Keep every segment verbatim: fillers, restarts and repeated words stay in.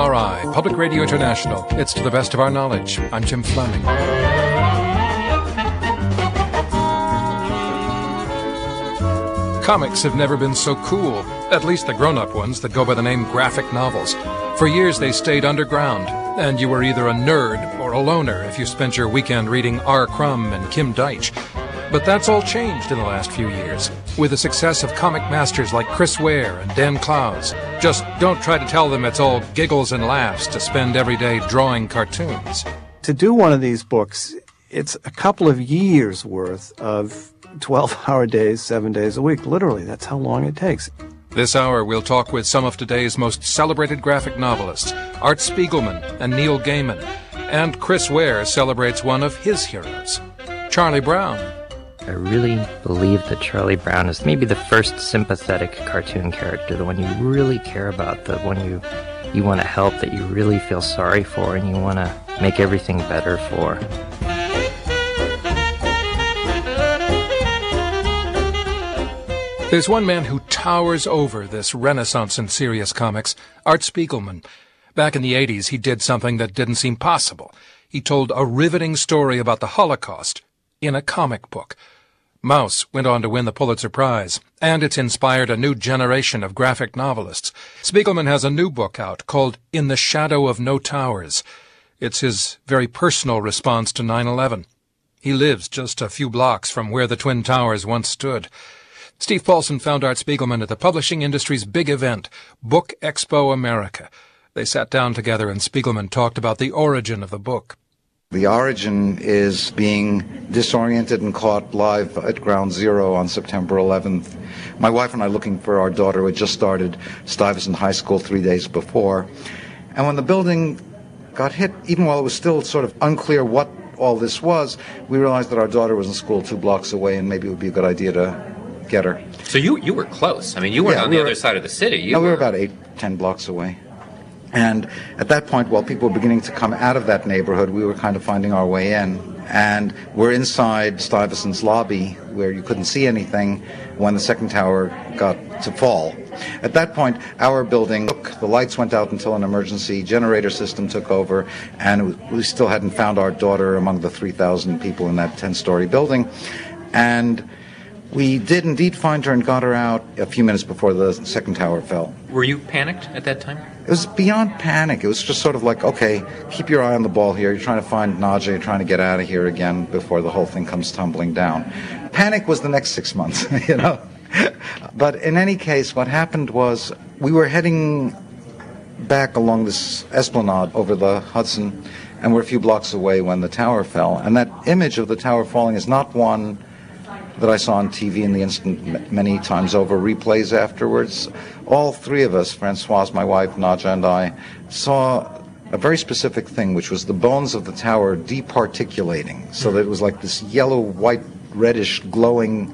R I, Public Radio International. It's to the best of our knowledge. I'm Jim Fleming. Comics have never been so cool, at least the grown-up ones that go by the name graphic novels. For years they stayed underground, and you were either a nerd or a loner if you spent your weekend reading R. Crumb and Kim Deitch. But that's all changed in the last few years, with the success of comic masters like Chris Ware and Dan Clowes. Just don't try to tell them it's all giggles and laughs to spend every day drawing cartoons. To do one of these books, it's a couple of years' worth of twelve-hour days, seven days a week. Literally, that's how long it takes. This hour, we'll talk with some of today's most celebrated graphic novelists, Art Spiegelman and Neil Gaiman. And Chris Ware celebrates one of his heroes, Charlie Brown. I really believe that Charlie Brown is maybe the first sympathetic cartoon character, the one you really care about, the one you you want to help, that you really feel sorry for, and you want to make everything better for. There's one man who towers over this renaissance in serious comics, Art Spiegelman. Back in the eighties, he did something that didn't seem possible. He told a riveting story about the Holocaust in a comic book. Mouse went on to win the Pulitzer Prize, and it's inspired a new generation of graphic novelists. Spiegelman has a new book out called In the Shadow of No Towers. It's his very personal response to nine eleven. He lives just a few blocks from where the Twin Towers once stood. Steve Paulson found Art Spiegelman at the publishing industry's big event, Book Expo America. They sat down together and Spiegelman talked about the origin of the book. The origin is being disoriented and caught live at Ground Zero on September eleventh. My wife and I looking for our daughter who had just started Stuyvesant High School three days before. And when the building got hit, even while it was still sort of unclear what all this was, we realized that our daughter was in school two blocks away and maybe it would be a good idea to get her. So you you were close. I mean, you weren't yeah, on we the were, other side of the city. You no, were... we were about eight, ten blocks away. And at that point, while people were beginning to come out of that neighborhood, we were kind of finding our way in. And we're inside Stuyvesant's lobby, where you couldn't see anything when the second tower got to fall. At that point, our building, the lights went out until an emergency generator system took over, and we still hadn't found our daughter among the three thousand people in that ten-story building. And we did indeed find her and got her out a few minutes before the second tower fell. Were you panicked at that time? It was beyond panic. It was just sort of like, okay, keep your eye on the ball here. You're trying to find Nadja. You're trying to get out of here again before the whole thing comes tumbling down. Panic was the next six months, you know. But in any case, what happened was we were heading back along this esplanade over the Hudson, and we're a few blocks away when the tower fell. And that image of the tower falling is not one that I saw on T V in the instant many times over, replays afterwards. All three of us, Francoise, my wife, Nadja, and I, saw a very specific thing, which was the bones of the tower departiculating, so that it was like this yellow, white, reddish, glowing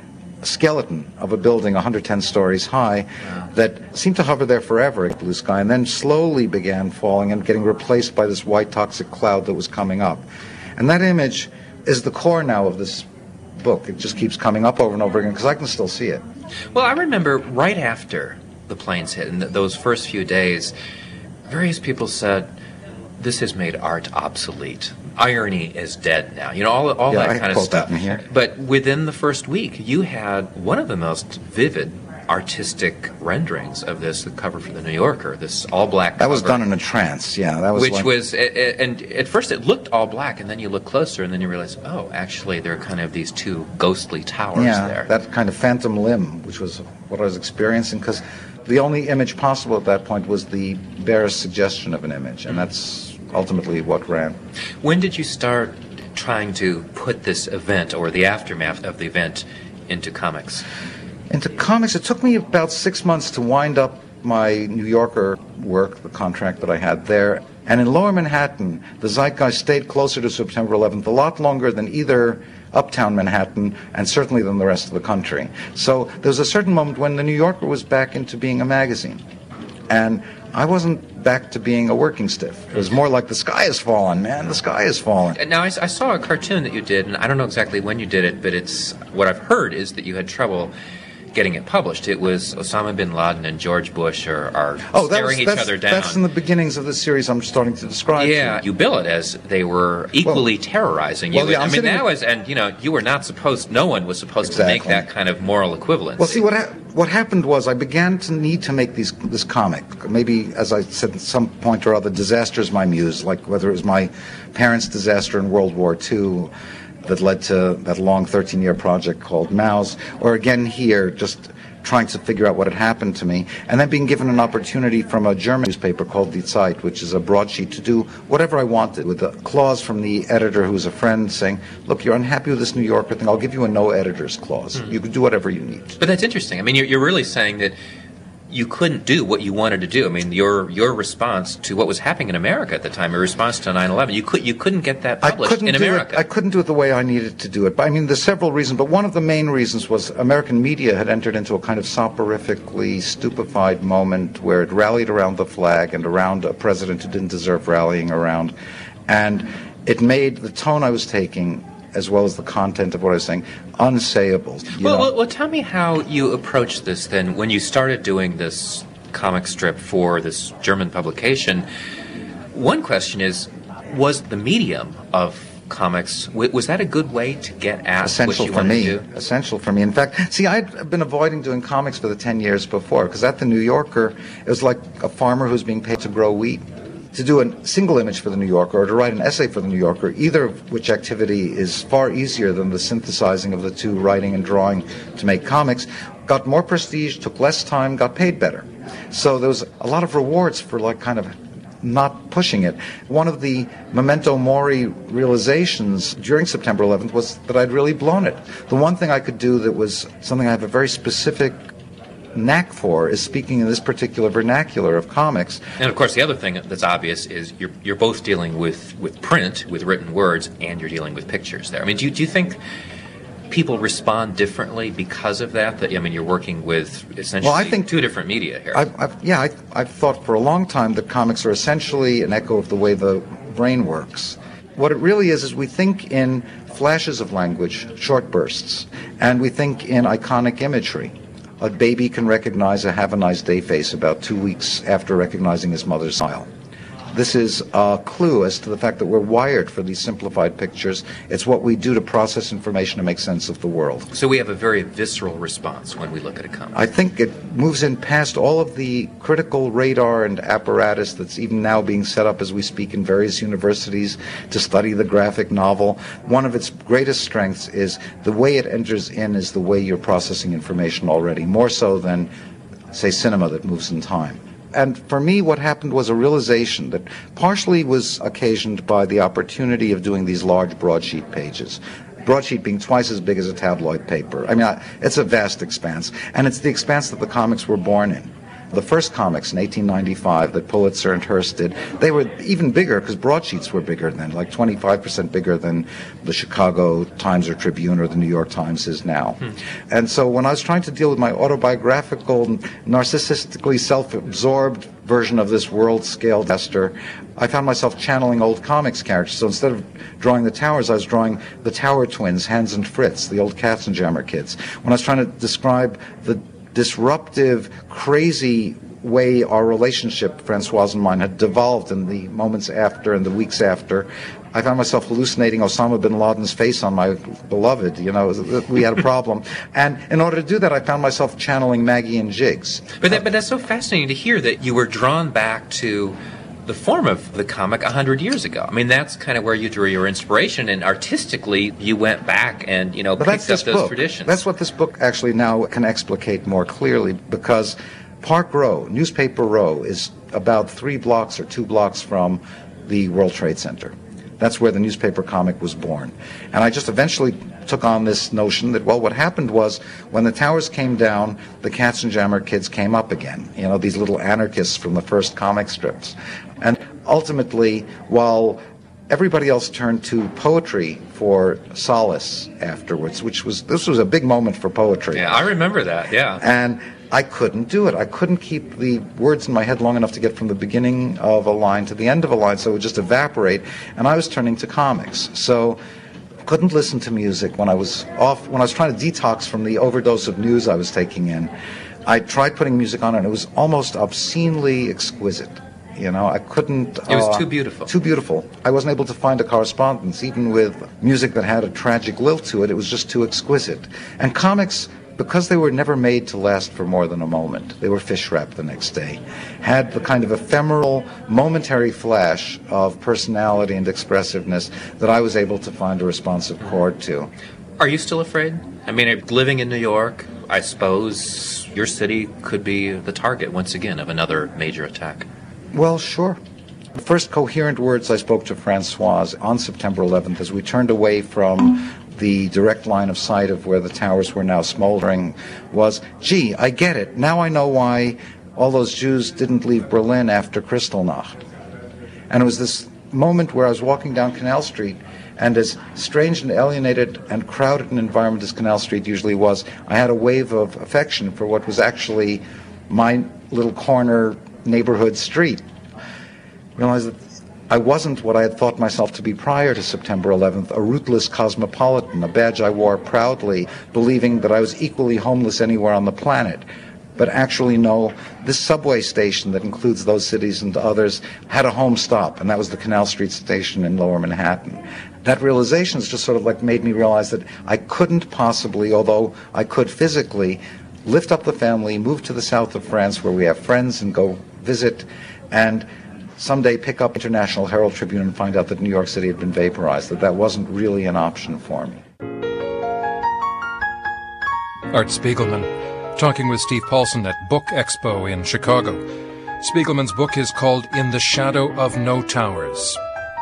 skeleton of a building one hundred ten stories high that seemed to hover there forever at blue sky, and then slowly began falling and getting replaced by this white toxic cloud that was coming up. And that image is the core now of this book. It just keeps coming up over and over again because I can still see it. Well, I remember right after the planes hit, in th- those first few days, various people said, this has made art obsolete. Irony is dead now. You know, all, all yeah, that I kind of quote stuff. That in here. But within the first week, you had one of the most vivid artistic renderings of this, the cover for the New Yorker, this all-black cover. That was done in a trance, yeah. That was Which like... was, and at first it looked all black, and then you look closer, and then you realize, oh, actually there are kind of these two ghostly towers yeah, there. That kind of phantom limb, which was what I was experiencing, because the only image possible at that point was the barest suggestion of an image, and that's ultimately what ran. When did you start trying to put this event, or the aftermath of the event, into comics? Into comics, it took me about six months to wind up my New Yorker work, the contract that I had there. And in Lower Manhattan, the zeitgeist stayed closer to September eleventh a lot longer than either uptown Manhattan and certainly than the rest of the country. So there was a certain moment when the New Yorker was back into being a magazine. And I wasn't back to being a working stiff. It was more like the sky has fallen, man, the sky has fallen. Now, I, I saw a cartoon that you did, and I don't know exactly when you did it, but it's what I've heard is that you had trouble getting it published. It was Osama bin Laden and George Bush are, are oh, that staring was, each that's, other down. That's in the beginnings of the series I'm starting to describe. Yeah, to you bill it as they were equally well, terrorizing you. Well, yeah, I I'm mean, that in, was, and you know, you were not supposed, no one was supposed exactly. to make that kind of moral equivalence. Well, see, what ha- what happened was I began to need to make these this comic. Maybe, as I said at some point or other, disaster is my muse, like whether it was my parents' disaster in World War Two that led to that long thirteen-year project called Mouse, or again here, just trying to figure out what had happened to me, and then being given an opportunity from a German newspaper called Die Zeit, which is a broadsheet, to do whatever I wanted, with a clause from the editor who was a friend saying, look, you're unhappy with this New Yorker thing, I'll give you a no editor's clause. Mm. You can do whatever you need. But that's interesting. I mean, you're, you're really saying that you couldn't do what you wanted to do. I mean, your your response to what was happening in America at the time, your response to nine eleven, you could you couldn't get that published in America. It, I couldn't do it the way I needed to do it. But I mean, there's several reasons, but one of the main reasons was American media had entered into a kind of soporifically stupefied moment where it rallied around the flag and around a president who didn't deserve rallying around, and it made the tone I was taking, as well as the content of what I was saying, unsayable. Well, well, well, tell me how you approached this then when you started doing this comic strip for this German publication. One question is, was the medium of comics, w- was that a good way to get at essential what you for wanted me, to do? Essential for me. In fact, see, I'd been avoiding doing comics for the ten years before, because at the New Yorker, it was like a farmer who's being paid to grow wheat. To do a single image for the New Yorker or to write an essay for the New Yorker, either of which activity is far easier than the synthesizing of the two, writing and drawing to make comics, got more prestige, took less time, got paid better. So there was a lot of rewards for like kind of not pushing it. One of the memento mori realizations during September eleventh was that I'd really blown it. The one thing I could do that was something I have a very specific knack for is speaking in this particular vernacular of comics. And of course, the other thing that's obvious is you're you're both dealing with, with print, with written words, and you're dealing with pictures there. I mean, do you, do you think people respond differently because of that? That I mean, you're working with essentially well, I think, two different media here. I've, I've, yeah, I, I've thought for a long time that comics are essentially an echo of the way the brain works. What it really is is we think in flashes of language, short bursts, and we think in iconic imagery. A baby can recognize a have a nice day face about two weeks after recognizing his mother's smile. This is a clue as to the fact that we're wired for these simplified pictures. It's what we do to process information and make sense of the world. So we have a very visceral response when we look at a comic. I think it moves in past all of the critical radar and apparatus that's even now being set up as we speak in various universities to study the graphic novel. One of its greatest strengths is the way it enters in is the way you're processing information already, more so than, say, cinema that moves in time. And for me, what happened was a realization that partially was occasioned by the opportunity of doing these large broadsheet pages. Broadsheet being twice as big as a tabloid paper. I mean, I, it's a vast expanse, and it's the expanse that the comics were born in. The first comics in eighteen ninety-five that Pulitzer and Hearst did, they were even bigger because broadsheets were bigger then, like twenty-five percent bigger than the Chicago Times or Tribune or the New York Times is now. Hmm. And so when I was trying to deal with my autobiographical, narcissistically self-absorbed version of this world-scale disaster, I found myself channeling old comics characters. So instead of drawing the Towers, I was drawing the Tower twins, Hans and Fritz, the old Katzenjammer kids. When I was trying to describe the disruptive, crazy way our relationship, Francoise and mine, had devolved in the moments after and the weeks after, I found myself hallucinating Osama bin Laden's face on my beloved. You know, we had a problem. And in order to do that, I found myself channeling Maggie and Jiggs. But, that, but that's so fascinating to hear that you were drawn back to the form of the comic a hundred years ago. I mean, that's kind of where you drew your inspiration, and artistically, you went back and, you know, but picked up those book. traditions. That's what this book actually now can explicate more clearly, because Park Row, Newspaper Row, is about three blocks or two blocks from the World Trade Center. That's where the newspaper comic was born. And I just eventually took on this notion that, well, what happened was when the towers came down, the Katzenjammer kids came up again. You know, these little anarchists from the first comic strips. And ultimately, while everybody else turned to poetry for solace afterwards, which was, this was a big moment for poetry. Yeah, I remember that, yeah. And I couldn't do it. I couldn't keep the words in my head long enough to get from the beginning of a line to the end of a line, so it would just evaporate, and I was turning to comics. So couldn't listen to music when I was off, when I was trying to detox from the overdose of news I was taking in. I tried putting music on, and it was almost obscenely exquisite. You know, I couldn't... It was uh, too beautiful. Too beautiful. I wasn't able to find a correspondence, even with music that had a tragic lilt to it. It was just too exquisite. And comics, because they were never made to last for more than a moment, they were fish wrapped the next day, had the kind of ephemeral, momentary flash of personality and expressiveness that I was able to find a responsive chord to. Are you still afraid? I mean, living in New York, I suppose your city could be the target, once again, of another major attack. Well, sure. The first coherent words I spoke to Francoise on September eleventh, as we turned away from the direct line of sight of where the towers were now smoldering, was, gee, I get it. Now I know why all those Jews didn't leave Berlin after Kristallnacht. And it was this moment where I was walking down Canal Street, and as strange and alienated and crowded an environment as Canal Street usually was, I had a wave of affection for what was actually my little corner neighborhood street. Realized that I wasn't what I had thought myself to be prior to September eleventh, a ruthless cosmopolitan, a badge I wore proudly, believing that I was equally homeless anywhere on the planet. But actually, no, this subway station that includes those cities and others had a home stop, and that was the Canal Street station in Lower Manhattan. That realization has just sort of like made me realize that I couldn't possibly, although I could physically, lift up the family, move to the south of France where we have friends and go visit, and someday pick up International Herald Tribune and find out that New York City had been vaporized, that that wasn't really an option for me. Art Spiegelman, talking with Steve Paulson at Book Expo in Chicago. Spiegelman's book is called In the Shadow of No Towers.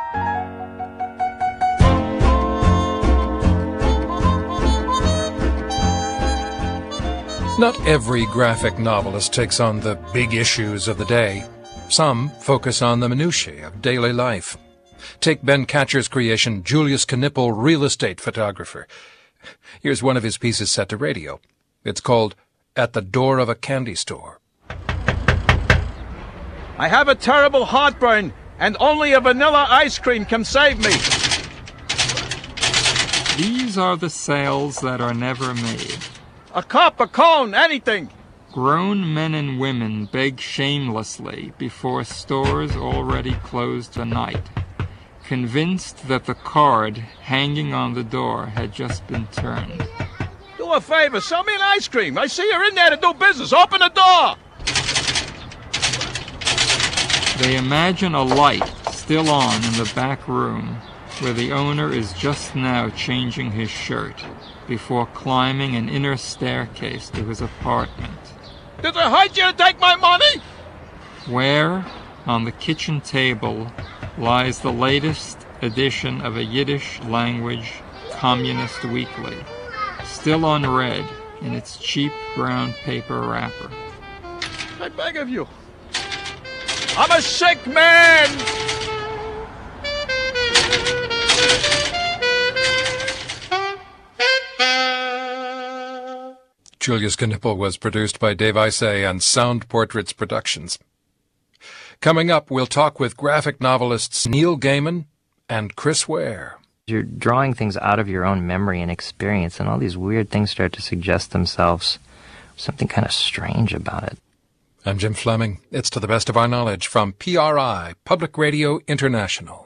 Not every graphic novelist takes on the big issues of the day. Some focus on the minutiae of daily life. Take Ben Catcher's creation, Julius Knipple, real estate photographer. Here's one of his pieces set to radio. It's called At the Door of a Candy Store. I have a terrible heartburn, and only a vanilla ice cream can save me. These are the sales that are never made. A cup, a cone, anything. Grown men and women beg shamelessly before stores already closed for night, convinced that the card hanging on the door had just been turned. Do a favor, sell me an ice cream. I see you're in there to do business. Open the door. They imagine a light still on in the back room where the owner is just now changing his shirt before climbing an inner staircase to his apartment. Did I hide you to take my money? Where, on the kitchen table, lies the latest edition of a Yiddish-language communist weekly, still unread in its cheap brown paper wrapper. I beg of you. I'm a sick man! Julius Knipple was produced by Dave Isay and Sound Portraits Productions. Coming up, we'll talk with graphic novelists Neil Gaiman and Chris Ware. You're drawing things out of your own memory and experience, and all these weird things start to suggest themselves. Something kind of strange about it. I'm Jim Fleming. It's To the Best of Our Knowledge from P R I, Public Radio International.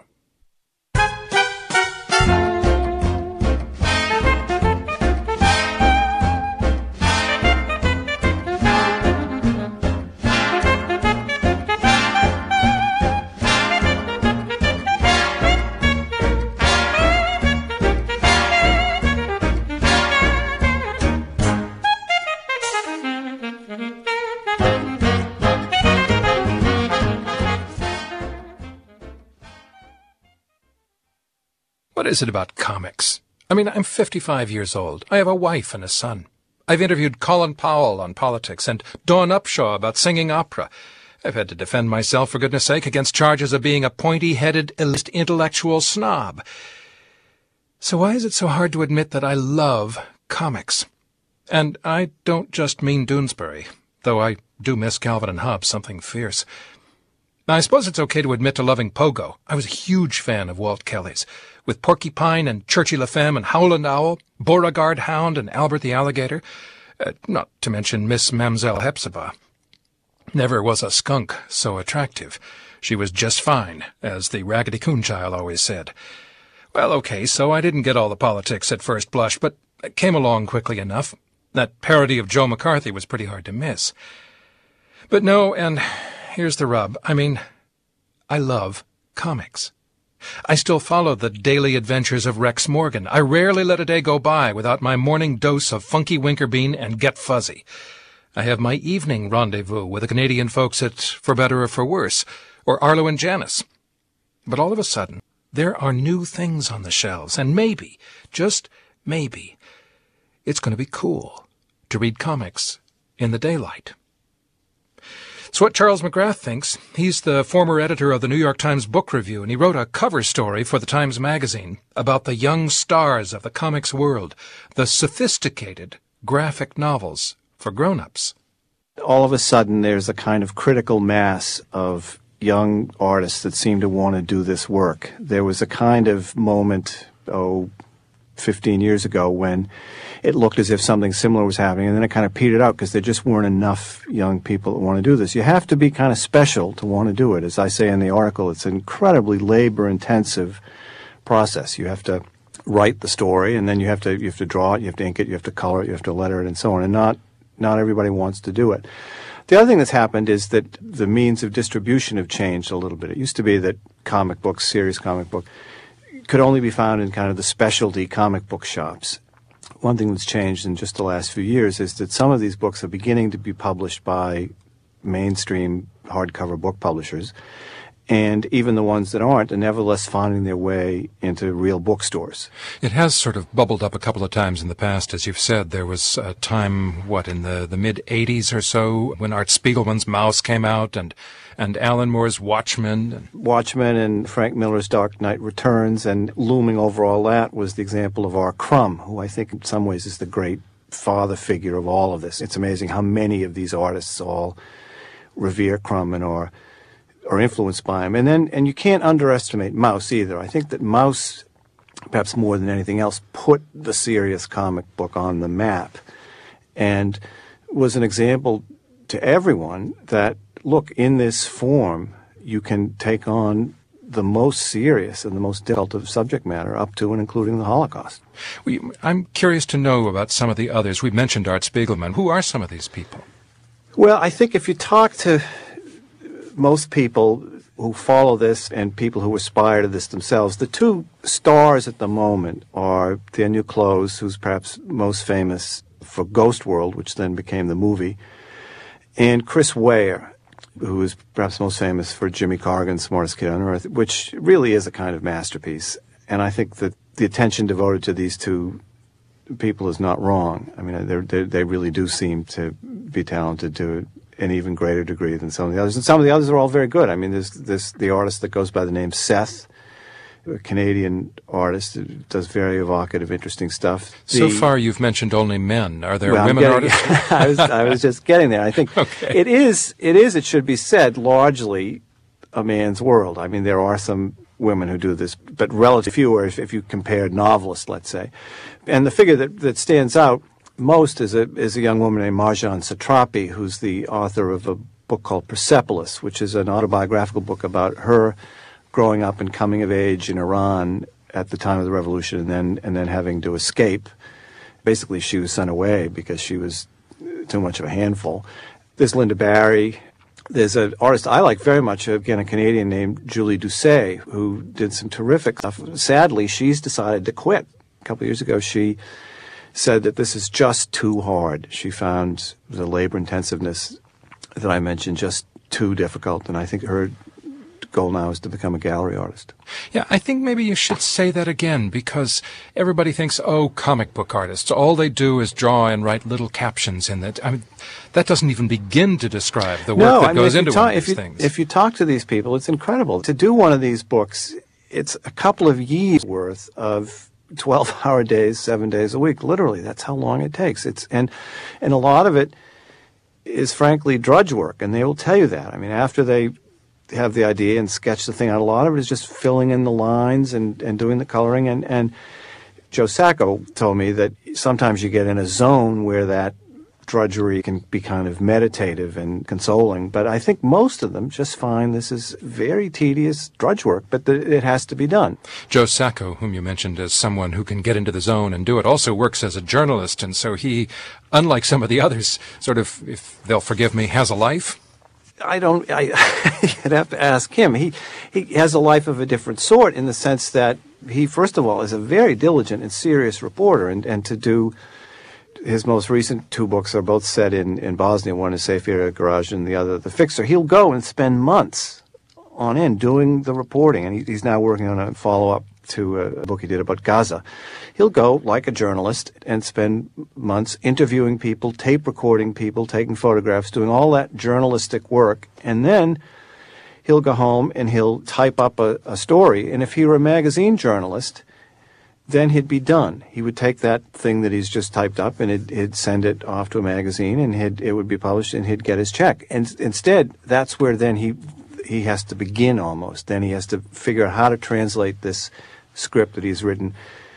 What is it about comics? I mean, I'm fifty-five years old. I have a wife and a son. I've interviewed Colin Powell on politics and Dawn Upshaw about singing opera. I've had to defend myself, for goodness sake, against charges of being a pointy-headed, elitist intellectual snob. So why is it so hard to admit that I love comics? And I don't just mean Doonesbury, though I do miss Calvin and Hobbes something fierce. Now, I suppose it's okay to admit to loving Pogo. I was a huge fan of Walt Kelly's. with Porcupine and Churchy LaFemme and Howland Owl, Beauregard Hound and Albert the Alligator, uh, not to mention Miss Mamselle Hepzibah. Never was a skunk so attractive. She was just fine, as the Raggedy Coon child always said. Well, okay, so I didn't get all the politics at first blush, but it came along quickly enough. That parody of Joe McCarthy was pretty hard to miss. But no, and here's the rub. I mean, I love comics. I still follow the daily adventures of Rex Morgan. I rarely let a day go by without my morning dose of Funky Winkerbean and Get Fuzzy. I have my evening rendezvous with the Canadian folks at For Better or For Worse, or Arlo and Janice. But all of a sudden, there are new things on the shelves, and maybe, just maybe, it's going to be cool to read comics in the daylight. It's what Charles McGrath thinks. He's the former editor of the New York Times Book Review, and he wrote a cover story for the Times Magazine about the young stars of the comics world, the sophisticated graphic novels for grown-ups. All of a sudden, there's a kind of critical mass of young artists that seem to want to do this work. There was a kind of moment, oh, fifteen years ago when it looked as if something similar was happening, and then it kind of petered out because there just weren't enough young people that want to do this. You have to be kind of special to want to do it. As I say in the article, it's an incredibly labor-intensive process. You have to write the story, and then you have to you have to draw it, you have to ink it, you have to color it, you have to letter it, and so on, and not not everybody wants to do it. The other thing that's happened is that the means of distribution have changed a little bit. It used to be that comic books, serious comic book, could only be found in kind of the specialty comic book shops. One thing that's changed in just the last few years is that some of these books are beginning to be published by mainstream hardcover book publishers, and even the ones that aren't are nevertheless finding their way into real bookstores. It has sort of bubbled up a couple of times in the past, as you've said. There was a time, what, in the, the mid-eighties or so, when Art Spiegelman's Mouse came out, and and Alan Moore's Watchmen. And Watchmen and Frank Miller's Dark Knight Returns, and looming over all that was the example of R. Crumb, who I think in some ways is the great father figure of all of this. It's amazing how many of these artists all revere Crumb and are are influenced by him. And then, and you can't underestimate Mouse either. I think that Mouse, perhaps more than anything else, put the serious comic book on the map and was an example to everyone that, look, in this form, you can take on the most serious and the most difficult of subject matter, up to and including the Holocaust. We, I'm curious to know about some of the others. We mentioned Art Spiegelman. Who are some of these people? Well, I think if you talk to most people who follow this and people who aspire to this themselves, the two stars at the moment are Daniel Clowes, who's perhaps most famous for Ghost World, which then became the movie, and Chris Ware, who is perhaps most famous for Jimmy Corrigan's Smartest Kid on Earth, which really is a kind of masterpiece. And I think that the attention devoted to these two people is not wrong. I mean, they're, they're, they really do seem to be talented to an even greater degree than some of the others. And some of the others are all very good. I mean, there's, there's the artist that goes by the name Seth, a Canadian artist who does very evocative, interesting stuff. The, so far, you've mentioned only men. Are there well, women getting, artists? I was, I was just getting there. I think okay. it is, it is, it should be said, largely a man's world. I mean, there are some women who do this, but relatively fewer if, if you compare novelists, let's say. And the figure that, that stands out most is a, is a young woman named Marjane Satrapi, who's the author of a book called Persepolis, which is an autobiographical book about her growing up and coming of age in Iran at the time of the revolution, and then and then having to escape. Basically, she was sent away because she was too much of a handful. There's Linda Barry. There's an artist I like very much, again, a Canadian named Julie Doucet, who did some terrific stuff. Sadly, she's decided to quit. A couple of years ago, she said that this is just too hard. She found the labor intensiveness that I mentioned just too difficult, and I think her goal now is to become a gallery artist. Yeah, I think maybe you should say that again, because everybody thinks, oh, comic book artists, all they do is draw and write little captions in that. I mean, that doesn't even begin to describe the work no, that I mean, goes into talk, one of if these you, things. If you talk to these people, it's incredible. To do one of these books, it's a couple of years worth of twelve-hour days, seven days a week. Literally, that's how long it takes. It's and and a lot of it is, frankly, drudge work, and they will tell you that. I mean, after they have the idea and sketch the thing out. A lot of it is just filling in the lines and, and doing the coloring. And, and Joe Sacco told me that sometimes you get in a zone where that drudgery can be kind of meditative and consoling, but I think most of them just find this is very tedious drudge work, but th- it has to be done. Joe Sacco, whom you mentioned as someone who can get into the zone and do it, also works as a journalist, and so he, unlike some of the others, sort of, if they'll forgive me, has a life. I don't, I, I'd have to ask him. He, he has a life of a different sort in the sense that he, first of all, is a very diligent and serious reporter, and, and to do his most recent two books are both set in, in Bosnia. One is Safira Garage and the other The Fixer. He'll go and spend months on end doing the reporting, and he, he's now working on a follow-up to a book he did about Gaza. He'll go, like a journalist, and spend months interviewing people, tape recording people, taking photographs, doing all that journalistic work, and then he'll go home and he'll type up a, a story. And if he were a magazine journalist, then he'd be done. He would take that thing that he's just typed up and he'd, he'd send it off to a magazine, and he'd, it would be published, and he'd get his check. And instead, that's where then he he has to begin almost. Then he has to figure out how to translate this script that he's written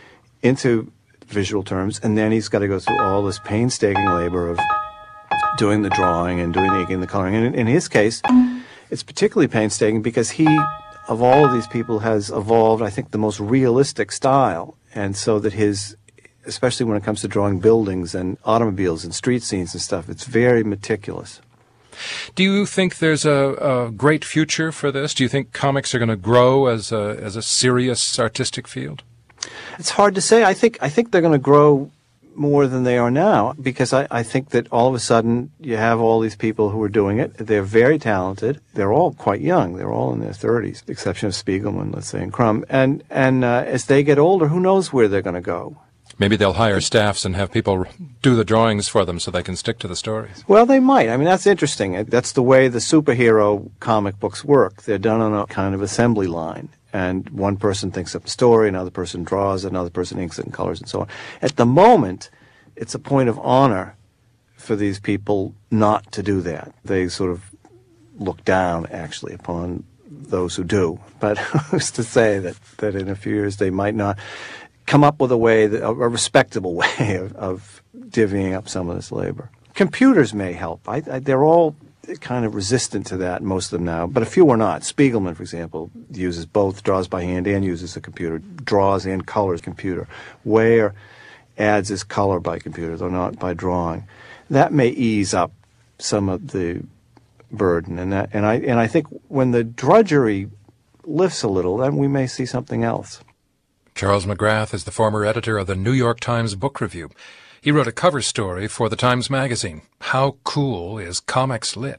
into visual terms, and then he's got to go through all this painstaking labor of doing the drawing and doing the, the coloring. And in, in his case, it's particularly painstaking because he, of all of these people, has evolved, I think, the most realistic style. And so that his, especially when it comes to drawing buildings and automobiles and street scenes and stuff, it's very meticulous. Do you think there's a, a great future for this? Do you think comics are going to grow as a, as a serious artistic field? It's hard to say. I think I think they're going to grow more than they are now, because I, I think that all of a sudden you have all these people who are doing it. They're very talented. They're all quite young. They're all in their thirties, with the exception of Spiegelman, let's say, and Crumb. And, and uh, as they get older, who knows where they're going to go? Maybe they'll hire staffs and have people do the drawings for them so they can stick to the stories. Well, they might. I mean, that's interesting. That's the way the superhero comic books work. They're done on a kind of assembly line. And one person thinks up a story, another person draws, another person inks it and colors and so on. At the moment, it's a point of honor for these people not to do that. They sort of look down, actually, upon those who do. But who's to say that, that in a few years they might not come up with a way, that, a respectable way of, of divvying up some of this labor. Computers may help. I, I, they're all kind of resistant to that, most of them now, but a few are not. Spiegelman, for example, uses both, draws by hand and uses a computer, draws and colors computer. Ware adds his color by computer, though not by drawing. That may ease up some of the burden, and that, and I and I think when the drudgery lifts a little, then we may see something else. Charles McGrath is the former editor of the New York Times Book Review. He wrote a cover story for the Times Magazine. How cool is comics lit?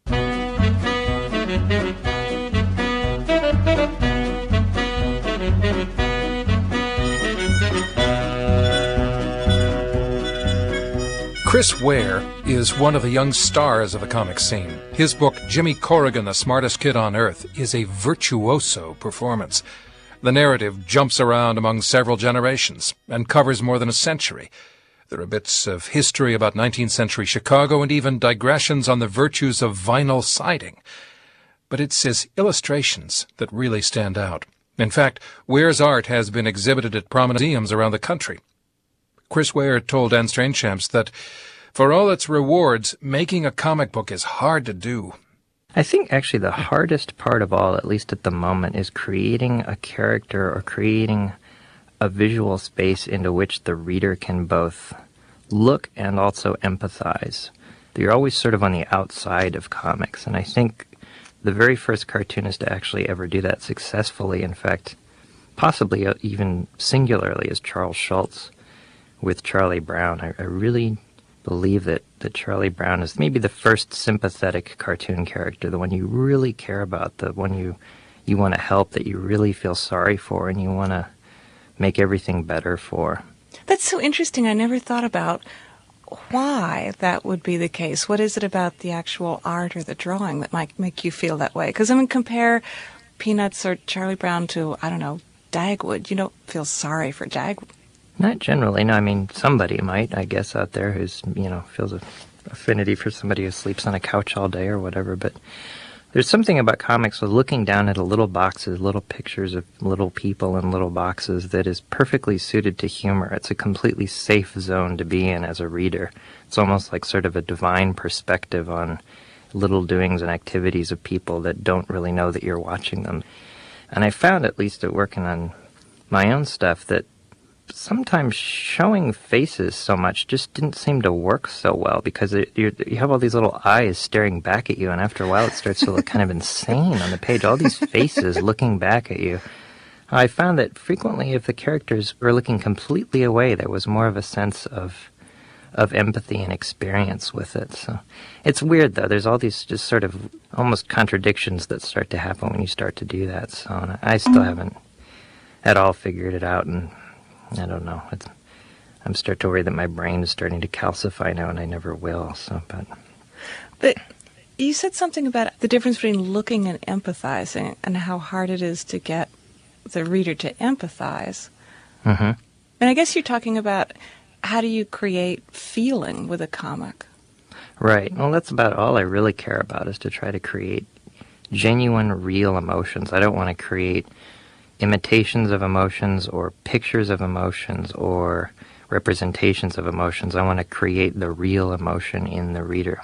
Chris Ware is one of the young stars of the comic scene. His book, Jimmy Corrigan, the Smartest Kid on Earth, is a virtuoso performance. The narrative jumps around among several generations and covers more than a century. There are bits of history about nineteenth century Chicago and even digressions on the virtues of vinyl siding. But it's his illustrations that really stand out. In fact, Ware's art has been exhibited at prominent museums around the country. Chris Ware told Anne Strainchamps that, for all its rewards, making a comic book is hard to do. I think actually the hardest part of all, at least at the moment, is creating a character or creating a visual space into which the reader can both look and also empathize. You're always sort of on the outside of comics, and I think the very first cartoonist to actually ever do that successfully, in fact, possibly even singularly, is Charles Schulz with Charlie Brown. I, I really believe that, that Charlie Brown is maybe the first sympathetic cartoon character, the one you really care about, the one you, you want to help, that you really feel sorry for, and you want to make everything better for. That's so interesting. I never thought about why that would be the case. What is it about the actual art or the drawing that might make you feel that way? Because I mean, compare Peanuts or Charlie Brown to, I don't know, Dagwood. You don't feel sorry for Dagwood. Not generally. No, I mean, somebody might, I guess, out there who's, you know, feels a affinity for somebody who sleeps on a couch all day or whatever. But There's something about comics with looking down at a little boxes, little pictures of little people in little boxes that is perfectly suited to humor. It's a completely safe zone to be in as a reader. It's almost like sort of a divine perspective on little doings and activities of people that don't really know that you're watching them. And I found, at least at working on my own stuff, that sometimes showing faces so much just didn't seem to work so well, because it, you you have all these little eyes staring back at you, and after a while it starts to look kind of insane on the page, all these faces looking back at you. I found that frequently if the characters were looking completely away, there was more of a sense of of empathy and experience with it. So it's weird, though. There's all these just sort of almost contradictions that start to happen when you start to do that. So I still haven't at all figured it out, and I don't know. It's, I'm starting to worry that my brain is starting to calcify now, and I never will. So, but but you said something about the difference between looking and empathizing, and how hard it is to get the reader to empathize. Mm-hmm. And I guess you're talking about how do you create feeling with a comic? Right. Well, that's about all I really care about, is to try to create genuine, real emotions. I don't want to create imitations of emotions or pictures of emotions or representations of emotions. I want to create the real emotion in the reader.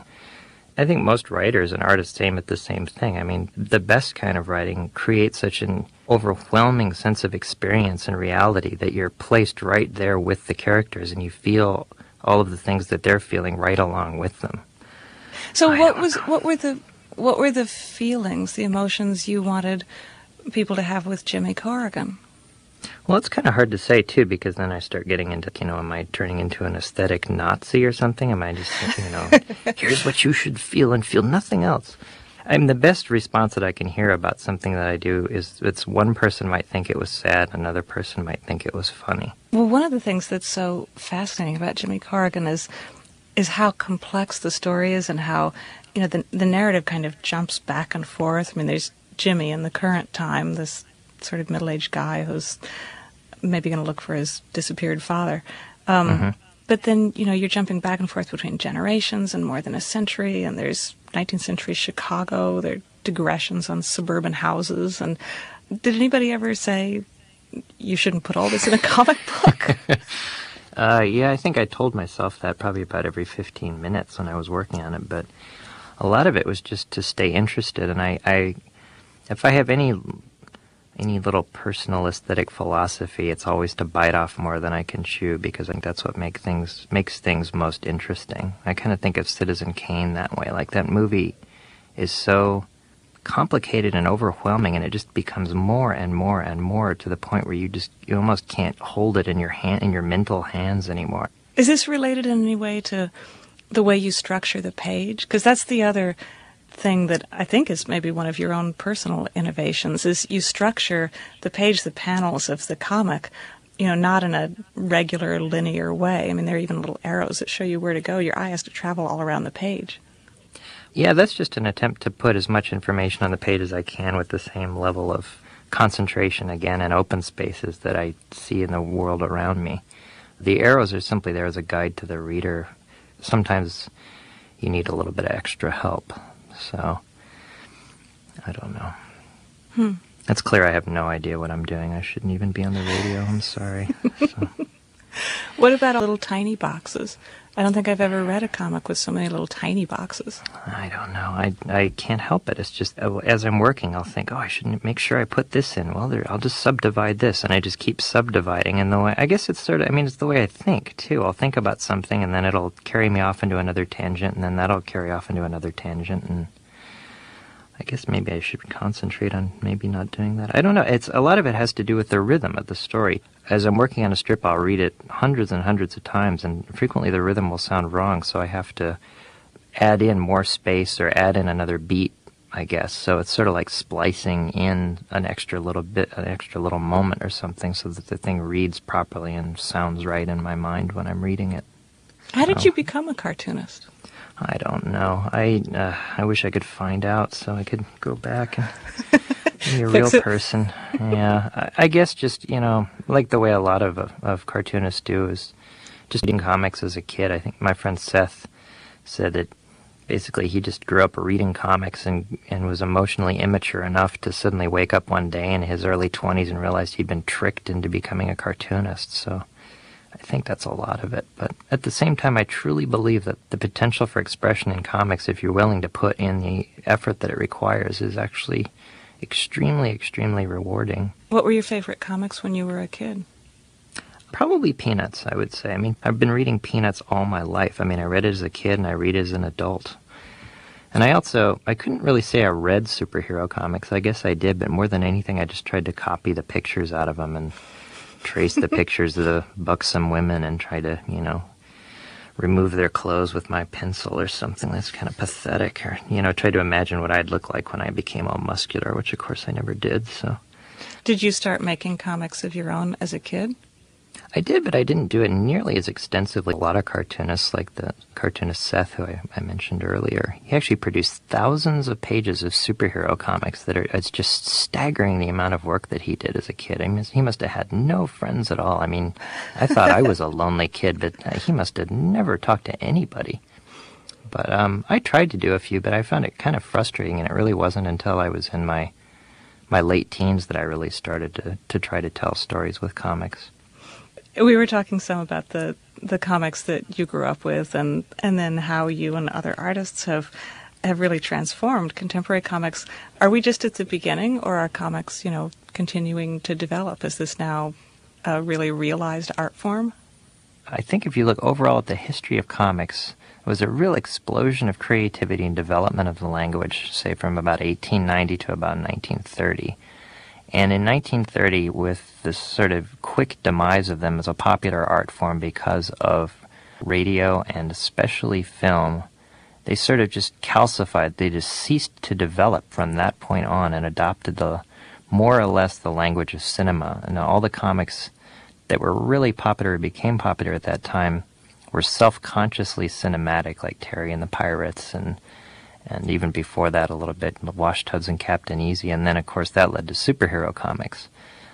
I think most writers and artists aim at the same thing. I mean, the best kind of writing creates such an overwhelming sense of experience and reality that you're placed right there with the characters, and you feel all of the things that they're feeling right along with them. So I what was know. what were the what were the feelings, the emotions you wanted people to have with Jimmy Corrigan? Well, it's kind of hard to say, too, because then I start getting into, you know, am I turning into an aesthetic Nazi or something? Am I just, you know, here's what you should feel and feel nothing else? I mean, the best response that I can hear about something that I do is it's one person might think it was sad, another person might think it was funny. Well, one of the things that's so fascinating about Jimmy Corrigan is is how complex the story is, and how, you know, the the narrative kind of jumps back and forth. I mean, there's Jimmy in the current time, this sort of middle-aged guy who's maybe going to look for his disappeared father. Um, mm-hmm. But then, you know, you're jumping back and forth between generations and more than a century, and there's nineteenth century Chicago, there are digressions on suburban houses. And did anybody ever say, you shouldn't put all this in a comic book? uh, yeah, I think I told myself that probably about every fifteen minutes when I was working on it, but a lot of it was just to stay interested. And I, I if I have any any little personal aesthetic philosophy, it's always to bite off more than I can chew, because I think that's what make things makes things most interesting. I kind of think of Citizen Kane that way. Like, that movie is so complicated and overwhelming, and it just becomes more and more and more, to the point where you just you almost can't hold it in your hand in your mental hands anymore. Is this related in any way to the way you structure the page? Because that's the other thing that I think is maybe one of your own personal innovations, is you structure the page, the panels of the comic, you know, not in a regular linear way. I mean, there are even little arrows that show you where to go. Your eye has to travel all around the page. Yeah, that's just an attempt to put as much information on the page as I can with the same level of concentration, again, and open spaces that I see in the world around me. The arrows are simply there as a guide to the reader. Sometimes you need a little bit of extra help. So, I don't know. Hmm. It's clear I have no idea what I'm doing. I shouldn't even be on the radio. I'm sorry. So. What about little tiny boxes? I don't think I've ever read a comic with so many little tiny boxes. I don't know. I, I can't help it. It's just, as I'm working, I'll think, oh, I should make sure I put this in. Well, there, I'll just subdivide this, and I just keep subdividing. And the way, I guess it's sort of, I mean, it's the way I think, too. I'll think about something, and then it'll carry me off into another tangent, and then that'll carry off into another tangent, and I guess maybe I should concentrate on maybe not doing that. I don't know. It's a lot of it has to do with the rhythm of the story. As I'm working on a strip, I'll read it hundreds and hundreds of times, and frequently the rhythm will sound wrong, so I have to add in more space or add in another beat, I guess. So it's sort of like splicing in an extra little bit, an extra little moment or something, so that the thing reads properly and sounds right in my mind when I'm reading it. How did so, you become a cartoonist? I don't know. I uh, I wish I could find out so I could go back and be a real person. Yeah, I, I guess just, you know, like the way a lot of of cartoonists do, is just reading comics as a kid. I think my friend Seth said that Basically, he just grew up reading comics and, and was emotionally immature enough to suddenly wake up one day in his early twenties and realize he'd been tricked into becoming a cartoonist. So I think that's a lot of it. But at the same time, I truly believe that the potential for expression in comics, if you're willing to put in the effort that it requires, is actually extremely, extremely rewarding. What were your favorite comics when you were a kid? Probably Peanuts, I would say. I mean, I've been reading Peanuts all my life. I mean, I read it as a kid and I read it as an adult. And I also, I couldn't really say I read superhero comics. I guess I did, but more than anything, I just tried to copy the pictures out of them and trace the pictures of the buxom women and try to, you know, remove their clothes with my pencil or something. That's kind of pathetic. Or, you know, try to imagine what I'd look like when I became all muscular, which of course I never did, so. Did you start making comics of your own as a kid? I did, but I didn't do it nearly as extensively. A lot of cartoonists, like the cartoonist Seth, who I, I mentioned earlier, he actually produced thousands of pages of superhero comics that are, it's just staggering the amount of work that he did as a kid. I mean, he must have had no friends at all. I mean, I thought I was a lonely kid, but he must have never talked to anybody. But um, I tried to do a few, but I found it kind of frustrating, and it really wasn't until I was in my my late teens that I really started to, to try to tell stories with comics. We were talking some about the, the comics that you grew up with, and, and then how you and other artists have have really transformed contemporary comics. Are we just at the beginning, or are comics, you know, continuing to develop? Is this now a really realized art form? I think if you look overall at the history of comics, it was a real explosion of creativity and development of the language, say from about eighteen ninety to about nineteen thirty. And in nineteen thirty, with this sort of quick demise of them as a popular art form because of radio and especially film, they sort of just calcified. They just ceased to develop from that point on and adopted the more or less the language of cinema. And all the comics that were really popular or became popular at that time were self-consciously cinematic, like Terry and the Pirates, and and even before that a little bit, Wash Tubbs and Captain Easy, and then of course that led to superhero comics.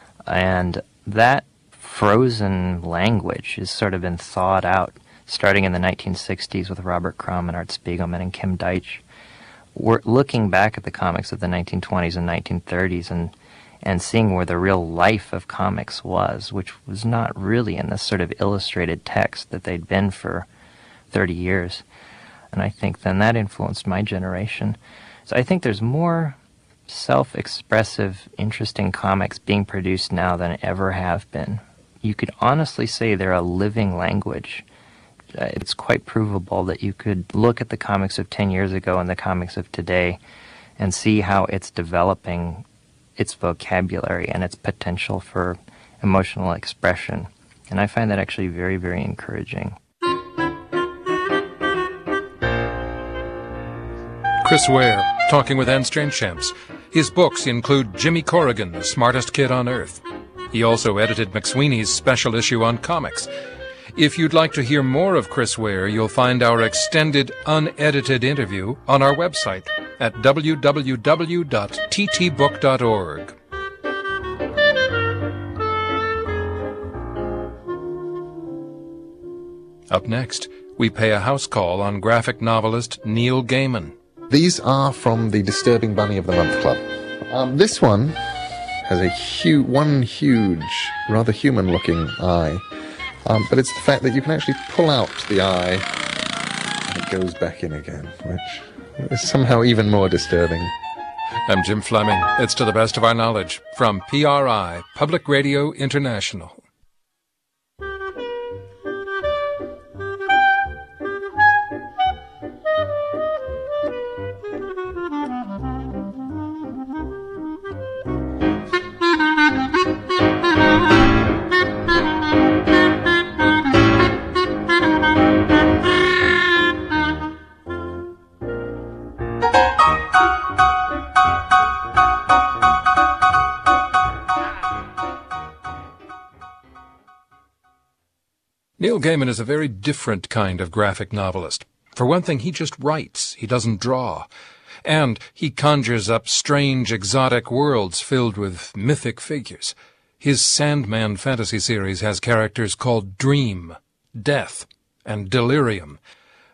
And that frozen language has sort of been thawed out, starting in the nineteen sixties with Robert Crumb and Art Spiegelman and Kim Deitch. We're looking back at the comics of the nineteen twenties and nineteen thirties and and seeing where the real life of comics was, which was not really in this sort of illustrated text that they'd been for thirty years. And I think then that influenced my generation. So I think there's more self-expressive, interesting comics being produced now than ever have been. You could honestly say they're a living language. Uh, it's quite provable that you could look at the comics of ten years ago and the comics of today and see how it's developing its vocabulary and its potential for emotional expression. And I find that actually very, very encouraging. Chris Ware, talking with Anne Strainchamps. His books include Jimmy Corrigan, the Smartest Kid on Earth. He also edited McSweeney's special issue on comics. If you'd like to hear more of Chris Ware, you'll find our extended, unedited interview on our website at w w w dot t t book dot org. Up next, we pay a house call on graphic novelist Neil Gaiman. These are from the Disturbing Bunny of the Month Club. Um, this one has a hu- one huge, rather human-looking eye. Um, but it's the fact that you can actually pull out the eye and it goes back in again, which is somehow even more disturbing. I'm Jim Fleming. It's To the Best of Our Knowledge from P R I, Public Radio International. Neil Gaiman is a very different kind of graphic novelist. For one thing, he just writes. He doesn't draw. And he conjures up strange, exotic worlds filled with mythic figures. His Sandman fantasy series has characters called Dream, Death, and Delirium.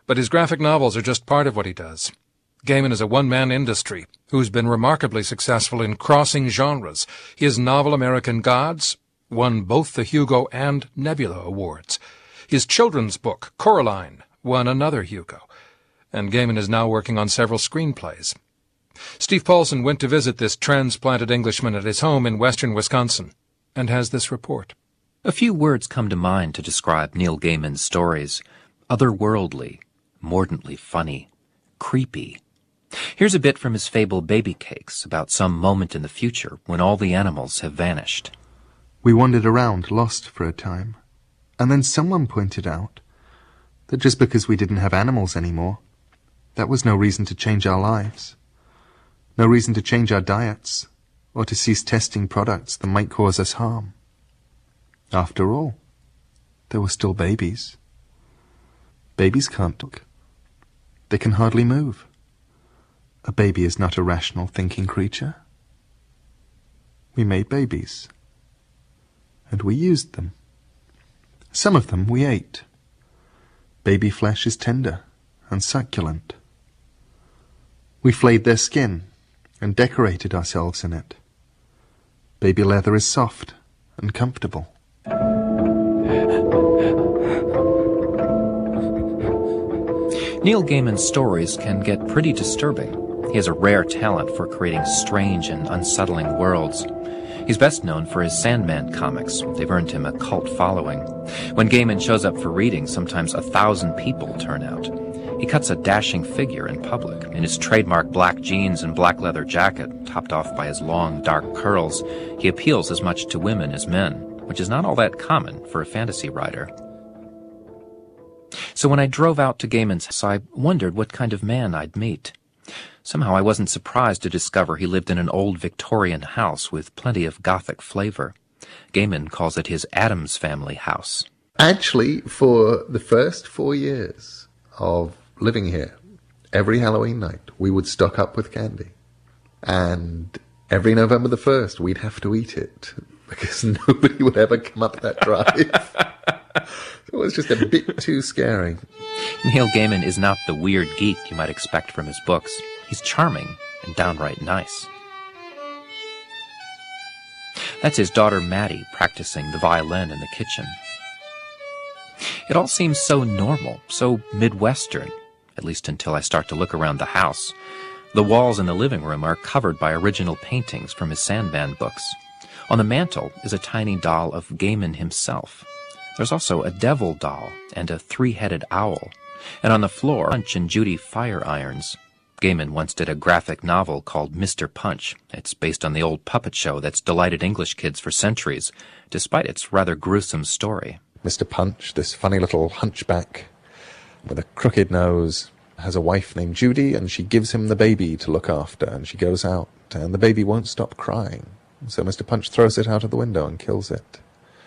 But his graphic novels are just part of what he does. Gaiman is a one-man industry who's been remarkably successful in crossing genres. His novel American Gods won both the Hugo and Nebula Awards. His children's book, Coraline, won another Hugo. And Gaiman is now working on several screenplays. Steve Paulson went to visit this transplanted Englishman at his home in western Wisconsin and has this report. A few words come to mind to describe Neil Gaiman's stories. Otherworldly, mordantly funny, creepy. Here's a bit from his fable Baby Cakes about some moment in the future when all the animals have vanished. We wandered around, lost for a time, and then someone pointed out that just because we didn't have animals anymore, that was no reason to change our lives. No reason to change our diets, or to cease testing products that might cause us harm. After all, there were still babies. Babies can't talk. They can hardly move. A baby is not a rational thinking creature. We made babies, and we used them. Some of them we ate. Baby flesh is tender and succulent. We flayed their skin and decorated ourselves in it. Baby leather is soft and comfortable. Neil Gaiman's stories can get pretty disturbing. He has a rare talent for creating strange and unsettling worlds. He's best known for his Sandman comics. They've earned him a cult following. When Gaiman shows up for readings, sometimes a thousand people turn out. He cuts a dashing figure in public, in his trademark black jeans and black leather jacket, topped off by his long, dark curls. He appeals as much to women as men, which is not all that common for a fantasy writer. So when I drove out to Gaiman's house, I wondered what kind of man I'd meet. Somehow I wasn't surprised to discover he lived in an old Victorian house with plenty of Gothic flavor. Gaiman calls it his Addams Family house. Actually, for the first four years of living here, every Halloween night we would stock up with candy. And every November the first we'd have to eat it because nobody would ever come up that drive. It was just a bit too scary. Neil Gaiman is not the weird geek you might expect from his books. He's charming and downright nice. That's his daughter Maddie practicing the violin in the kitchen. It all seems so normal, so Midwestern, at least until I start to look around the house. The walls in the living room are covered by original paintings from his Sandman books. On the mantel is a tiny doll of Gaiman himself. There's also a devil doll and a three-headed owl. And on the floor, Punch and Judy fire irons. Gaiman once did a graphic novel called Mister Punch. It's based on the old puppet show that's delighted English kids for centuries, despite its rather gruesome story. Mister Punch, this funny little hunchback with a crooked nose, has a wife named Judy, and she gives him the baby to look after, and she goes out, and the baby won't stop crying. So Mister Punch throws it out of the window and kills it.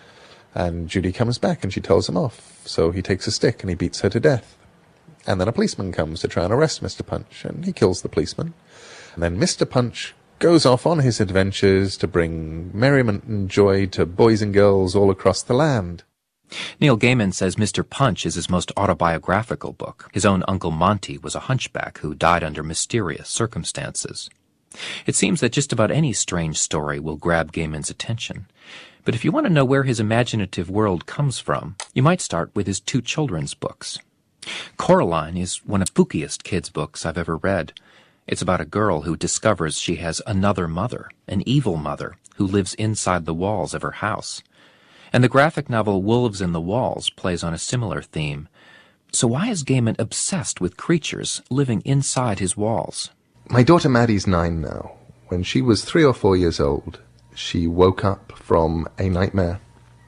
And Judy comes back, and she tells him off, so he takes a stick and he beats her to death. And then a policeman comes to try and arrest Mister Punch, and he kills the policeman. And then Mister Punch goes off on his adventures to bring merriment and joy to boys and girls all across the land. Neil Gaiman says Mister Punch is his most autobiographical book. His own Uncle Monty was a hunchback who died under mysterious circumstances. It seems that just about any strange story will grab Gaiman's attention. But if you want to know where his imaginative world comes from, you might start with his two children's books. Coraline is one of the spookiest kids' books I've ever read. It's about a girl who discovers she has another mother, an evil mother, who lives inside the walls of her house. And the graphic novel Wolves in the Walls plays on a similar theme. So why is Gaiman obsessed with creatures living inside his walls? My daughter Maddie's nine now. When she was three or four years old, she woke up from a nightmare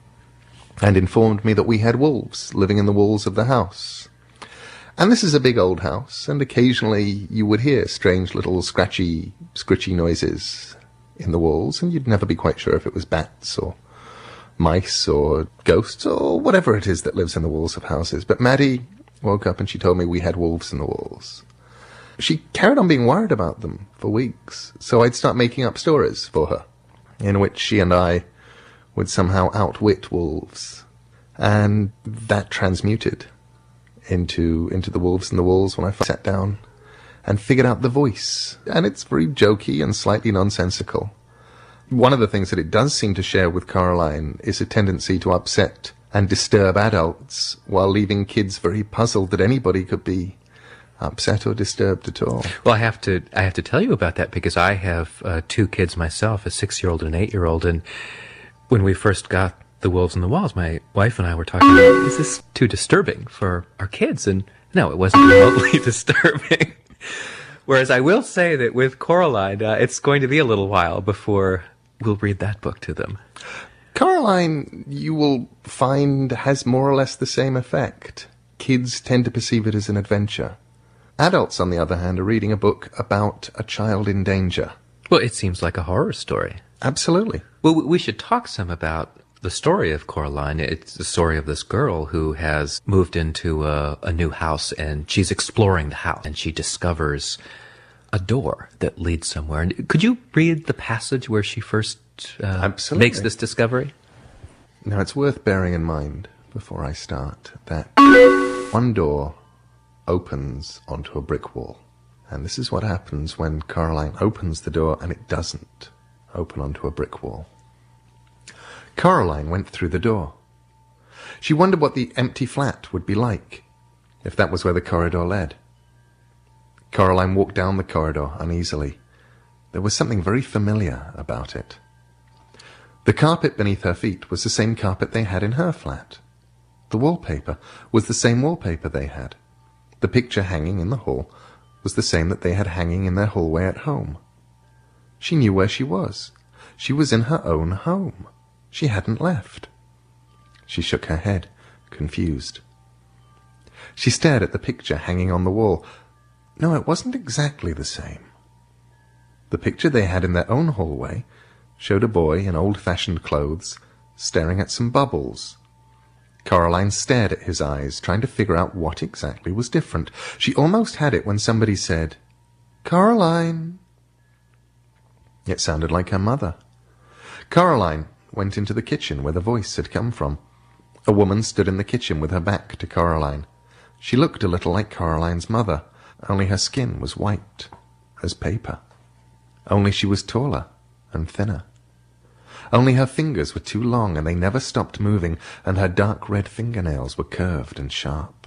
and informed me that we had wolves living in the walls of the house. And this is a big old house, and occasionally you would hear strange little scratchy, scritchy noises in the walls, and you'd never be quite sure if it was bats or mice or ghosts or whatever it is that lives in the walls of houses. But Maddie woke up and she told me we had wolves in the walls. She carried on being worried about them for weeks, so I'd start making up stories for her, in which she and I would somehow outwit wolves. And that transmuted into into The Wolves and the Walls when I sat down and figured out the voice. And it's very jokey and slightly nonsensical. One of the things that it does seem to share with Coraline is a tendency to upset and disturb adults while leaving kids very puzzled that anybody could be upset or disturbed at all. Well, I have to I have to tell you about that because I have uh, two kids myself, a six-year-old and an eight-year-old, and when we first got The Wolves and the Walls, my wife and I were talking about, is this too disturbing for our kids? And no, it wasn't remotely disturbing. Whereas I will say that with Coraline, uh, it's going to be a little while before we'll read that book to them. Coraline, you will find, has more or less the same effect. Kids tend to perceive it as an adventure. Adults, on the other hand, are reading a book about a child in danger. Well, it seems like a horror story. Absolutely. Well, we should talk some about the story of Coraline. It's the story of this girl who has moved into a, a new house, and she's exploring the house, and she discovers a door that leads somewhere. And could you read the passage where she first uh, Absolutely. makes this discovery? Now, it's worth bearing in mind, before I start, that one door opens onto a brick wall. And this is what happens when Coraline opens the door and it doesn't open onto a brick wall. Coraline went through the door. She wondered what the empty flat would be like, if that was where the corridor led. Coraline walked down the corridor uneasily. There was something very familiar about it. The carpet beneath her feet was the same carpet they had in her flat. The wallpaper was the same wallpaper they had. The picture hanging in the hall was the same that they had hanging in their hallway at home. She knew where she was. She was in her own home. She hadn't left. She shook her head, confused. She stared at the picture hanging on the wall. No, it wasn't exactly the same. The picture they had in their own hallway showed a boy in old-fashioned clothes staring at some bubbles. Coraline stared at his eyes, trying to figure out what exactly was different. She almost had it when somebody said, "Coraline." It sounded like her mother. Coraline went into the kitchen where the voice had come from. A woman stood in the kitchen with her back to Coraline. She looked a little like Caroline's mother, only her skin was white as paper. Only she was taller and thinner. Only her fingers were too long and they never stopped moving, and her dark red fingernails were curved and sharp.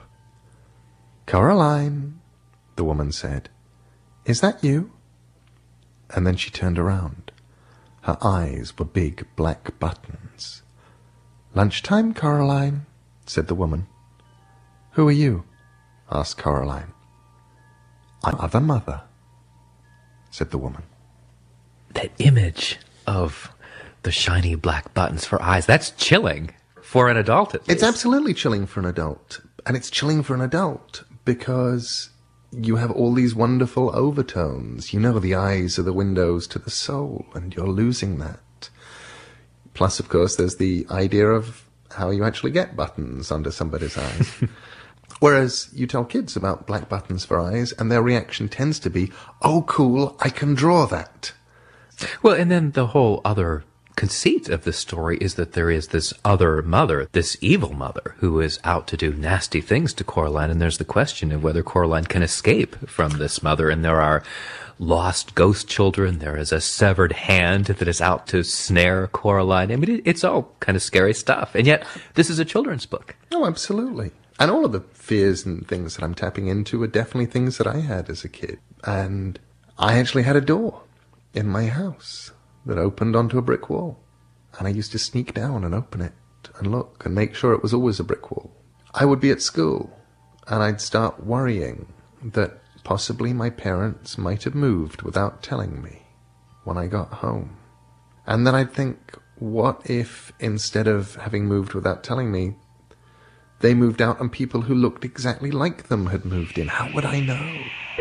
"Coraline," the woman said, "is that you?" And then she turned around. Her eyes were big black buttons. "Lunchtime, Coraline," said the woman. "Who are you?" asked Coraline. "I'm other mother," said the woman. That image of the shiny black buttons for eyes, that's chilling for an adult at least. It's absolutely chilling for an adult. And it's chilling for an adult because you have all these wonderful overtones. You know, the eyes are the windows to the soul, and you're losing that. Plus, of course, there's the idea of how you actually get buttons under somebody's eyes. Whereas you tell kids about black buttons for eyes, and their reaction tends to be, "Oh, cool, I can draw that." Well, and then the whole other conceit of the story is that there is this other mother, this evil mother, who is out to do nasty things to Coraline, and there's the question of whether Coraline can escape from this mother, and there are lost ghost children, there is a severed hand that is out to snare Coraline. I mean, it, it's all kind of scary stuff, and yet this is a children's book. Oh, absolutely. And all of the fears and things that I'm tapping into are definitely things that I had as a kid. And I actually had a door in my house that opened onto a brick wall. And I used to sneak down and open it and look and make sure it was always a brick wall. I would be at school and I'd start worrying that possibly my parents might have moved without telling me when I got home. And then I'd think, what if instead of having moved without telling me, they moved out and people who looked exactly like them had moved in? How would I know?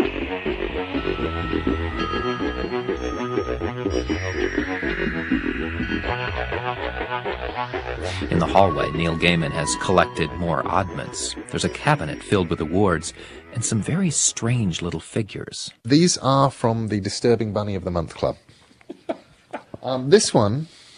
In the hallway, Neil Gaiman has collected more oddments. There's a cabinet filled with awards and some very strange little figures. These are from the Disturbing Bunny of the Month Club. um, this one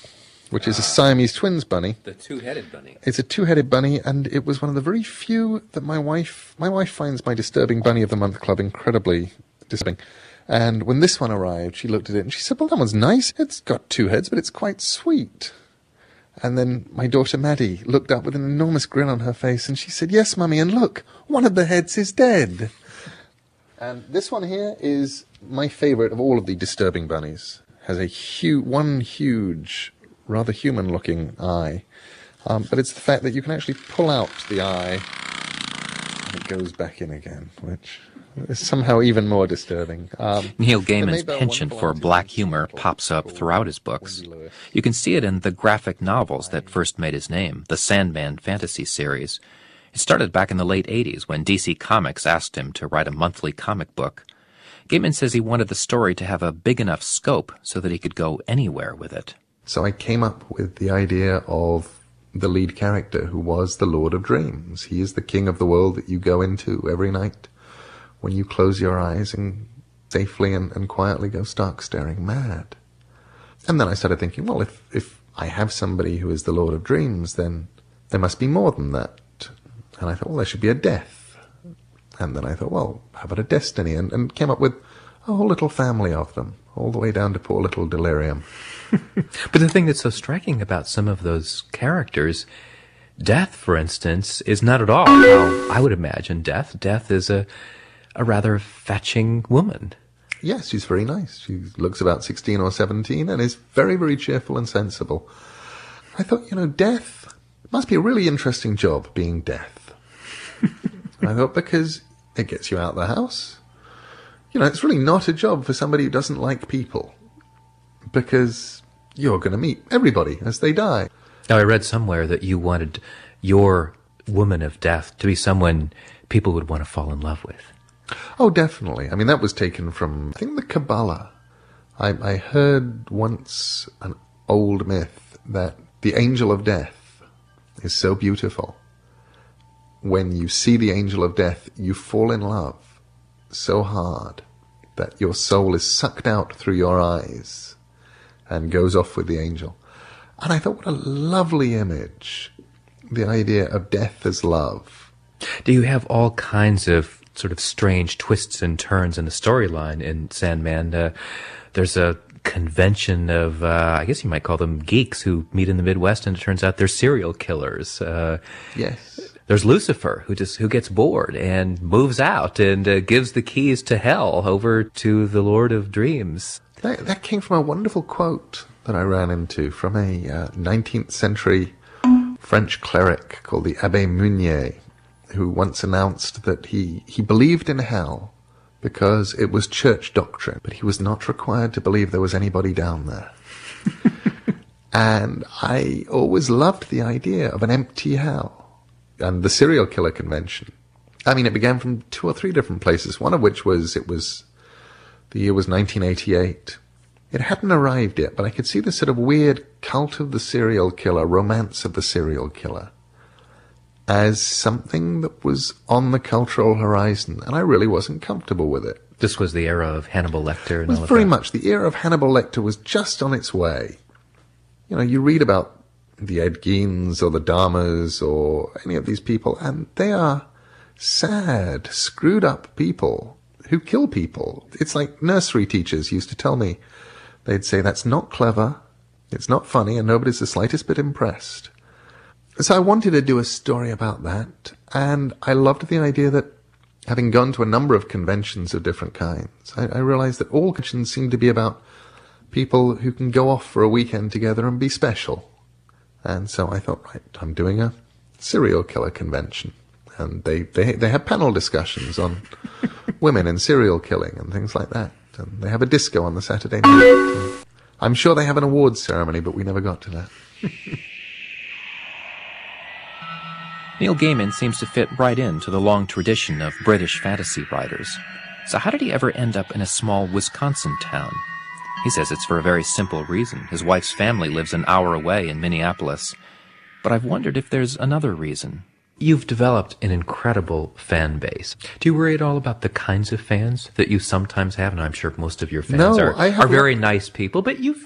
which is a Siamese twins bunny. The two-headed bunny. It's a two-headed bunny, and it was one of the very few that my wife... My wife finds my Disturbing Bunny of the Month Club incredibly disturbing. And when this one arrived, she looked at it and she said, well, that one's nice. It's got two heads, but it's quite sweet. And then my daughter Maddie looked up with an enormous grin on her face and she said, yes, Mummy, and look, one of the heads is dead. And this one here is my favourite of all of the Disturbing Bunnies. Has a hu- one huge, rather human-looking eye. Um, but it's the fact that you can actually pull out the eye and it goes back in again, which... is somehow even more disturbing. Um, Neil Gaiman's penchant for black humor pops up throughout his books. You can see it in the graphic novels that first made his name, the Sandman fantasy series. It started back in the late eighties when D C Comics asked him to write a monthly comic book. Gaiman says he wanted the story to have a big enough scope so that he could go anywhere with it. So I came up with the idea of the lead character who was the Lord of Dreams. He is the king of the world that you go into every night when you close your eyes and safely and, and quietly go stark staring mad. And then I started thinking, well, if, if I have somebody who is the Lord of Dreams, then there must be more than that. And I thought, well, there should be a death. And then I thought, well, how about a destiny? And, and came up with a whole little family of them, all the way down to poor little Delirium. But the thing that's so striking about some of those characters, Death, for instance, is not at all how I would imagine Death. Death is a... a rather fetching woman. Yes, she's very nice. She looks about sixteen or seventeen and is very, very cheerful and sensible. I thought, you know, Death must be a really interesting job, being Death. I thought, because it gets you out of the house. You know, it's really not a job for somebody who doesn't like people, because you're going to meet everybody as they die. Now, I read somewhere that you wanted your woman of Death to be someone people would want to fall in love with. Oh, definitely. I mean, that was taken from, I think, the Kabbalah. I, I heard once an old myth that the angel of death is so beautiful. When you see the angel of death, you fall in love so hard that your soul is sucked out through your eyes and goes off with the angel. And I thought, what a lovely image, the idea of death as love. Do you have all kinds of sort of strange twists and turns in the storyline in Sandman? Uh, there's a convention of, uh, I guess you might call them geeks who meet in the Midwest, and it turns out they're serial killers. Uh, yes. There's Lucifer, who just who gets bored and moves out and uh, gives the keys to hell over to the Lord of Dreams. That, that came from a wonderful quote that I ran into from a uh, nineteenth century French cleric called the Abbé Meunier, who once announced that he, he believed in hell because it was church doctrine, but he was not required to believe there was anybody down there. And I always loved the idea of an empty hell. And the serial killer convention, I mean, it began from two or three different places, one of which was, it was, the year was nineteen eighty-eight. It hadn't arrived yet, but I could see this sort of weird cult of the serial killer, romance of the serial killer, as something that was on the cultural horizon, and I really wasn't comfortable with it. This was the era of Hannibal Lecter and It was all of very that. much. The era of Hannibal Lecter was just on its way. You know, you read about the Ed Geins or the Dahmers or any of these people, and they are sad, screwed up people who kill people. It's like nursery teachers used to tell me. They'd say, that's not clever, it's not funny, and nobody's the slightest bit impressed. So I wanted to do a story about that, and I loved the idea that, having gone to a number of conventions of different kinds, I, I realized that all conventions seem to be about people who can go off for a weekend together and be special. And so I thought, right, I'm doing a serial killer convention. And they, they, they have panel discussions on women and serial killing and things like that. And they have a disco on the Saturday night. And I'm sure they have an awards ceremony, but we never got to that. Neil Gaiman seems to fit right into the long tradition of British fantasy writers. So how did he ever end up in a small Wisconsin town? He says it's for a very simple reason. His wife's family lives an hour away in Minneapolis. But I've wondered if there's another reason. You've developed an incredible fan base. Do you worry at all about the kinds of fans that you sometimes have? And I'm sure most of your fans No, are, I have are very nice people, but you've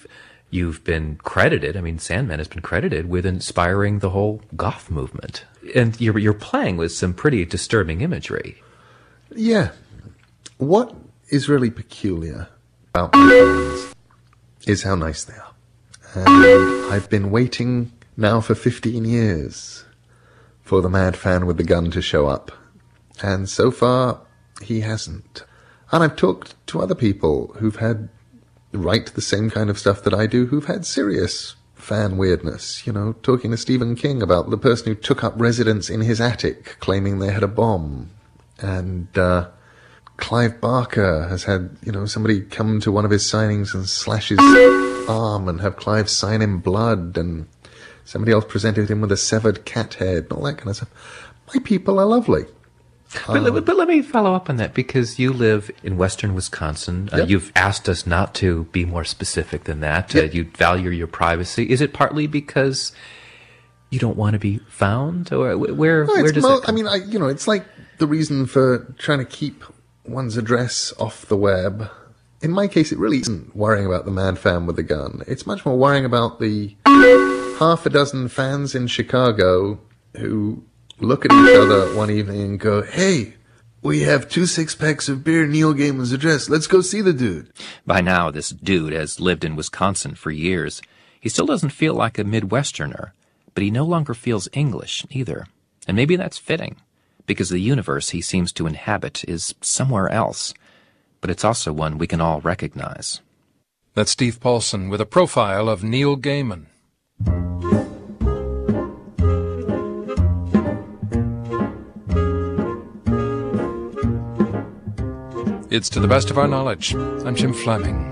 you've been credited, I mean, Sandman has been credited with inspiring the whole goth movement. And you're, you're playing with some pretty disturbing imagery. Yeah. What is really peculiar about my fans is how nice they are. And I've been waiting now for fifteen years for the mad fan with the gun to show up. And so far, he hasn't. And I've talked to other people who've had write the same kind of stuff that I do, who've had serious fan weirdness. You know, talking to Stephen King about the person who took up residence in his attic, claiming they had a bomb. And, uh, Clive Barker has had, you know, somebody come to one of his signings and slash his arm and have Clive sign in blood, and somebody else presented him with a severed cat head and all that kind of stuff. My people are lovely. But, Um, but let me follow up on that, because you live in western Wisconsin. Uh, Yep. You've asked us not to be more specific than that. Uh, Yep. you value your privacy. Is it partly because you don't want to be found? Or wh- where, No, where it's does mo- it come I mean, I, you know, it's like the reason for trying to keep one's address off the web. In my case, it really isn't worrying about the mad fan with the gun. It's much more worrying about the half a dozen fans in Chicago who look at each other one evening and go, "Hey, we have two six-packs of beer, Neil Gaiman's address. Let's go see the dude." By now, this dude has lived in Wisconsin for years. He still doesn't feel like a Midwesterner, but he no longer feels English either. And maybe that's fitting, because the universe he seems to inhabit is somewhere else. But it's also one we can all recognize. That's Steve Paulson with a profile of Neil Gaiman. It's To the Best of Our Knowledge. I'm Jim Fleming.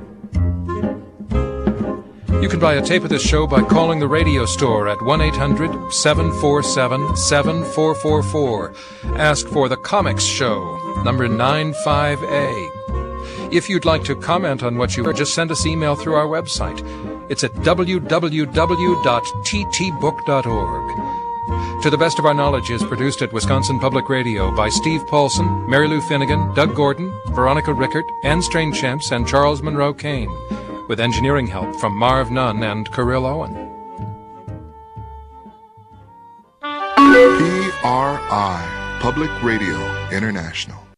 You can buy a tape of this show by calling the radio store at one eight hundred seven four seven seven four four four. Ask for The Comics Show, number nine five A. If you'd like to comment on what you heard, just send us email through our website. It's at w w w dot t t book dot org. To the Best of Our Knowledge is produced at Wisconsin Public Radio by Steve Paulson, Mary Lou Finnegan, Doug Gordon, Veronica Rickert, Anne Stranechamps, and Charles Monroe Kane, with engineering help from Marv Nunn and Kirill Owen. P R I, Public Radio International.